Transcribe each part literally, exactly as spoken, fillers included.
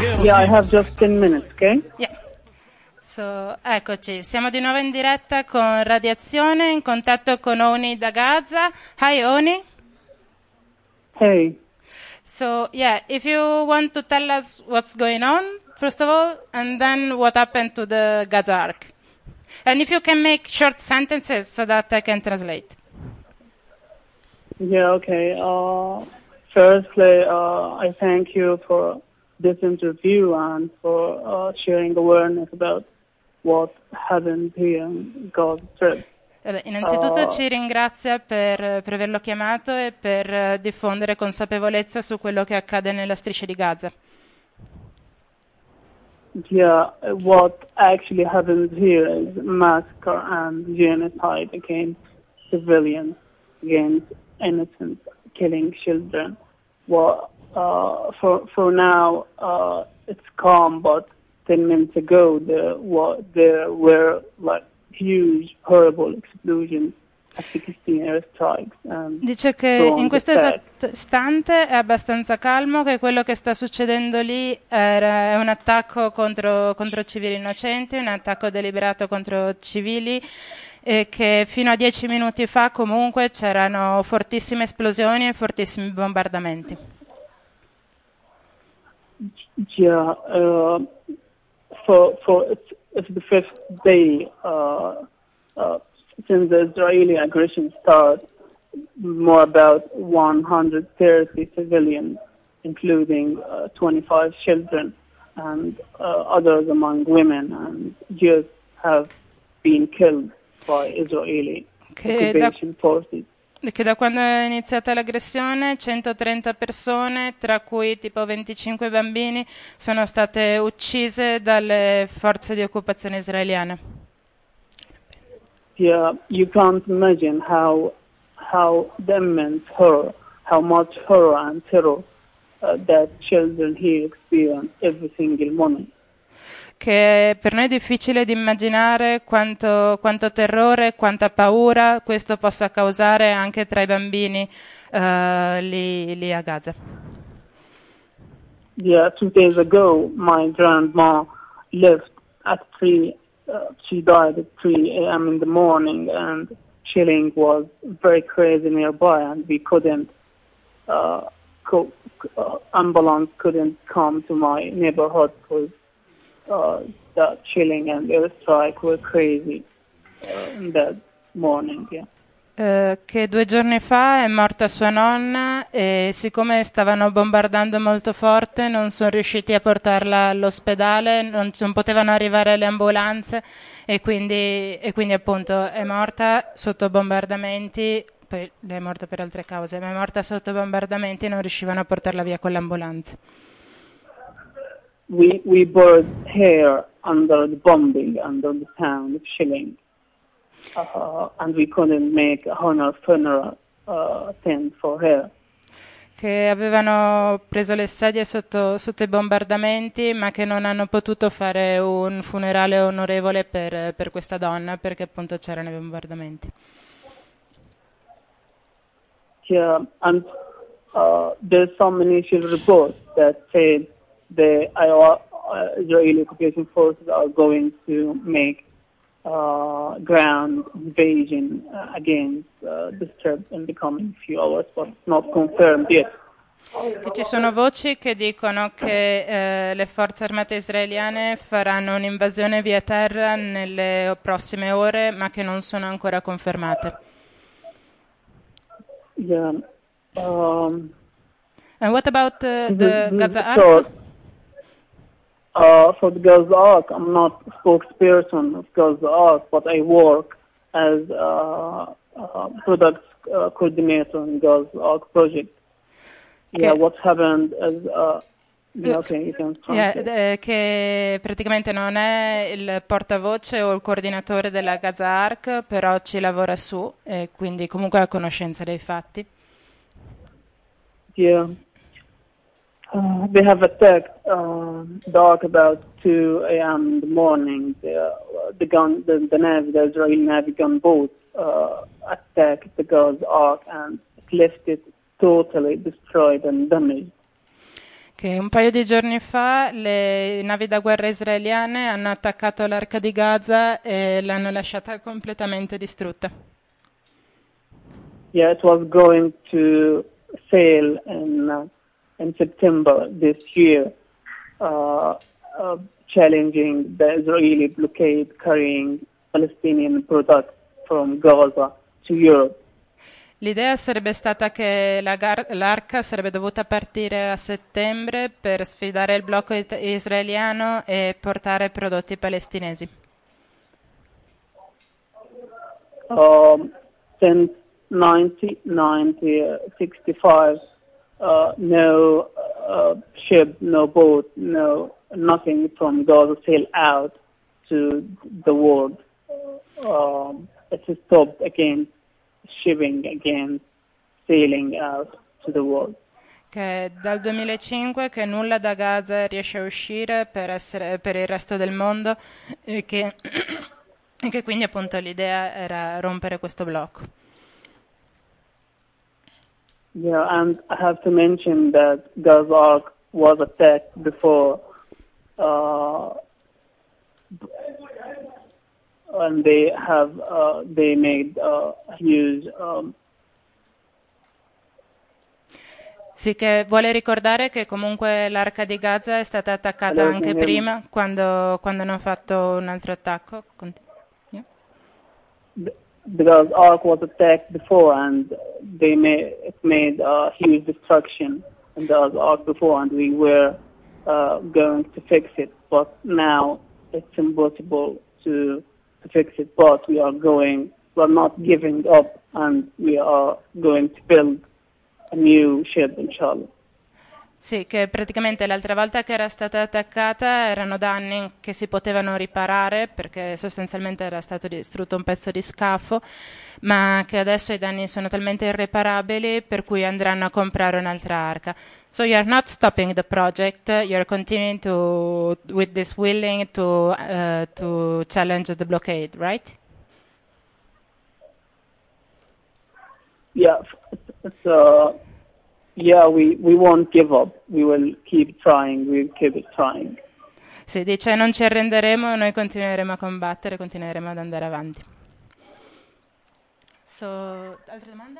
Yeah, I have just ten minutes, okay? Yeah. So, eccoci, siamo di nuovo in diretta con Radiazione, in contatto con Oni da Gaza. Hi Oni. Hey. So, yeah, if you want to tell us what's going on, first of all, and then what happened to the Gaza Ark. And if you can make short sentences so that I can translate. Yeah, okay. Uh, firstly, uh, I thank you for this interview and for uh, sharing awareness about what happened here in Gaza Strip. Vabbè, innanzitutto Uh, ci ringrazia per, per averlo chiamato e per eh, diffondere consapevolezza su quello che accade nella striscia di Gaza. Yeah, what actually happens here is massacre and genocide against civilians, against innocent, killing children. Well, uh, for for now, uh, it's calm, but ten minutes ago there, wa- there were like huge, horrible explosions at sixteen airstrikes. And Dice che drone in questo attacks. esatto istante è abbastanza calmo, che quello che sta succedendo lì era, è un attacco contro, contro civili innocenti, un attacco deliberato contro civili, e che fino a dieci minuti fa comunque c'erano fortissime esplosioni e fortissimi bombardamenti. Yeah, uh, for for it's, it's the fifth day uh, uh, since the Israeli aggression started. More about one hundred thirty civilians, including uh, twenty-five children and uh, others among women and youth, have been killed by Israeli Che da, occupation forces. che da quando è iniziata l'aggressione centotrenta persone, tra cui tipo venticinque bambini, sono state uccise dalle forze di occupazione israeliane. Yeah, you can't imagine how how the immense horror, how much horror and terror uh, that children here experience every single moment. Che per noi è difficile di immaginare quanto, quanto terrore, quanta paura questo possa causare anche tra i bambini uh, lì, lì a Gaza. Yeah, two days ago, my grandma left at three. Uh, she died at three a m in the morning, and chilling was very crazy nearby, and we couldn't. Uh, co- uh, ambulance couldn't come to my neighborhood because uh, the chilling and airstrike were crazy uh, in that morning. Yeah. Uh, che due giorni fa è morta sua nonna e siccome stavano bombardando molto forte non sono riusciti a portarla all'ospedale, non, non potevano arrivare le ambulanze e quindi, e quindi appunto è morta sotto bombardamenti, poi lei è morta per altre cause, ma è morta sotto bombardamenti e non riuscivano a portarla via con l'ambulanza. We, we buried her under the bombing, under the town of Schilling. Uh, and we couldn't make a honor funeral uh, tent for her. Che avevano preso le sedie sotto, sotto i bombardamenti, ma che non hanno potuto fare un funerale onorevole per, per questa donna, perché appunto c'erano i bombardamenti. Yeah, and uh, there's some initial reports that say the uh, Israeli occupation forces are going to make Uh, ground invasion uh, against uh, the Strip in the coming few hours, but not confirmed yet. Che ci sono voci che dicono che eh, le forze armate israeliane faranno un'invasione via terra nelle prossime ore, ma che non sono ancora confermate. Yeah. Um, And what about uh, the the, Gaza Ark? So, Uh, for the Gaza Ark, I'm not a spokesperson of Gaza Ark, but I work as a, a product uh, coordinator in Gaza Ark project. Yeah, Okay. what happened is, uh, yeah, okay, you can Yeah, translate. eh, che praticamente non è il portavoce o il coordinatore della Gaza Ark, però ci lavora su e quindi comunque ha conoscenza dei fatti. Yeah. Uh, they have attacked uh, the Ark about two a m in the morning. The, uh, the gun, the, the Navy, the Israeli Navy gunboat uh, attacked the Gaza Ark and it left it totally destroyed and damaged. Che un paio di giorni fa le navi da guerra israeliane hanno attaccato l'arca di Gaza e l'hanno lasciata completamente distrutta. Yeah, it was going to sail in uh, in September this year, uh, uh, challenging the Israeli blockade carrying Palestinian products from Gaza to Europe. L'idea sarebbe stata che la gar- l'arca sarebbe dovuta partire a settembre per sfidare il blocco it- israeliano e portare prodotti palestinesi. Um, since nineteen sixty-five, uh, no uh, ship, no boat, no nothing from Gaza sailed out to the world. Um, it's stopped again, shipping again, sailing out to the world. Che è dal duemilacinque che nulla da Gaza riesce a uscire per, essere, per il resto del mondo e che, e che quindi appunto l'idea era rompere questo blocco. Yeah, and I have to mention that Gaza Ark was attacked before, uh, and they have uh, they made uh, huge. Um, Sì, che vuole ricordare che comunque l'arca di Gaza è stata attaccata Hello, can anche you hear me? prima, quando, quando hanno fatto un altro attacco. Conti- yeah. B- because Ark was attacked before, and they made it made uh, huge destruction in the Ark before, and we were uh, going to fix it, but now it's impossible to to fix it. But we are going, we are not giving up, and we are going to build a new ship, inshallah. Sì, che praticamente l'altra volta che era stata attaccata erano danni che si potevano riparare perché sostanzialmente era stato distrutto un pezzo di scafo, ma che adesso i danni sono talmente irreparabili per cui andranno a comprare un'altra arca. So you're not stopping the project, you're continuing to with this willing to uh, to challenge the blockade, right? Yeah, it's, it's, uh, yeah, we, we won't give up. We will keep trying. We'll keep it trying. Si dice non ci arrenderemo, noi continueremo a combattere, continueremo ad andare avanti. So, altre domande?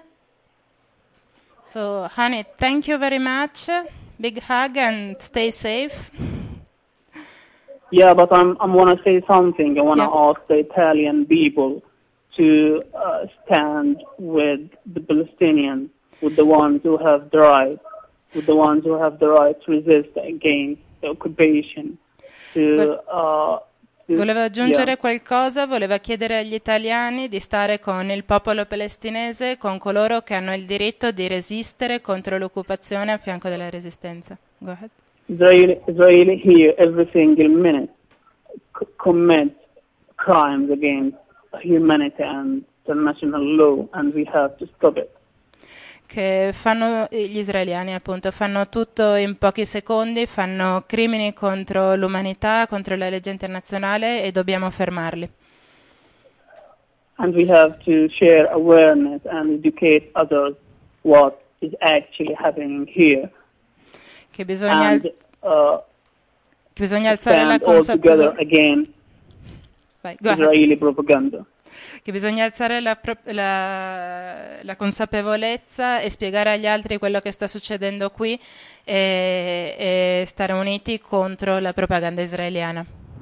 So, honey, thank you very much. Big hug and stay safe. Yeah, but I'm I'm want to say something. I want to Yeah. ask the Italian people to uh, stand with the Palestinians, with the ones who have the right, with the ones who have the right to resist against the occupation. To, uh, to Voleva aggiungere yeah. qualcosa, voleva chiedere agli italiani di stare con il popolo palestinese, con coloro che hanno il diritto di resistere contro l'occupazione a fianco della resistenza. Go ahead. Israeli, Israeli here every single minute c- commit crimes against humanity and international law, and we have to stop it. Che fanno gli israeliani appunto fanno tutto in pochi secondi, fanno crimini contro l'umanità, contro la legge internazionale e dobbiamo fermarli. And we have to share awareness and educate others what is actually happening here, Che bisogna, and uh, che bisogna alzare la stand all together consapevolezza. against Israeli propaganda. Che bisogna alzare la, pro- la, la consapevolezza e spiegare agli altri quello che sta succedendo qui e, e stare uniti contro la propaganda israeliana.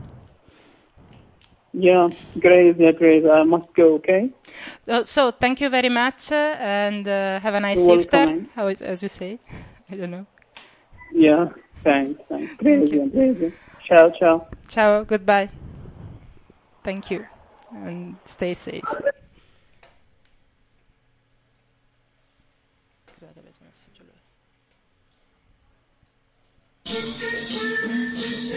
Yeah, great, yeah, great. I must go, okay? Oh, so, thank you very much uh, and uh, have a nice You're iftar, welcome. how is, as you say. I don't know. Yeah, thanks, thanks. Thank Crazy, you. crazy. Ciao, ciao. Ciao, goodbye. Thank you and stay safe. Credo che avete messo giù lui.